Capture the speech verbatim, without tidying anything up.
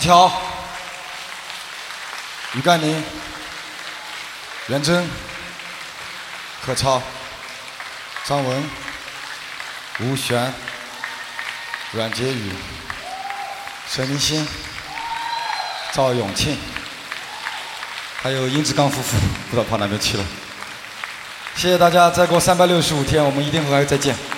乔、于甘宁、袁征、何超、张文、吴璇、阮洁宇、沈明星、赵永庆，还有殷志刚夫妇，不知道跑哪边去了。谢谢大家，再过三百六十五天，我们一定会还再见。